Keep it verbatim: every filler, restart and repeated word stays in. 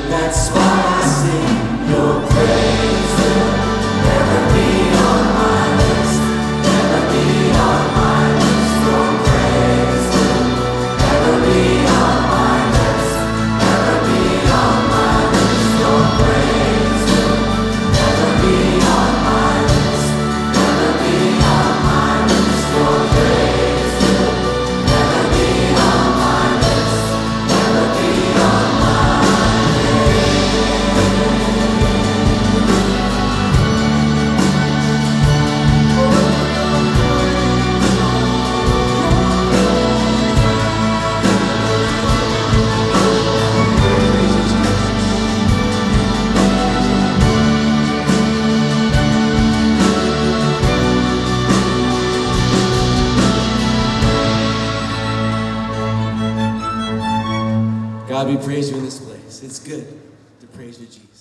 That's why I sing your praise will never be on my list, never be on my list. Your praise will never be on my list, never be on my list. Your praise will never be on my list, never be on my list. Your praise will never be on my list, never be on my list. God, we praise you in this place. It's good to praise you, Jesus.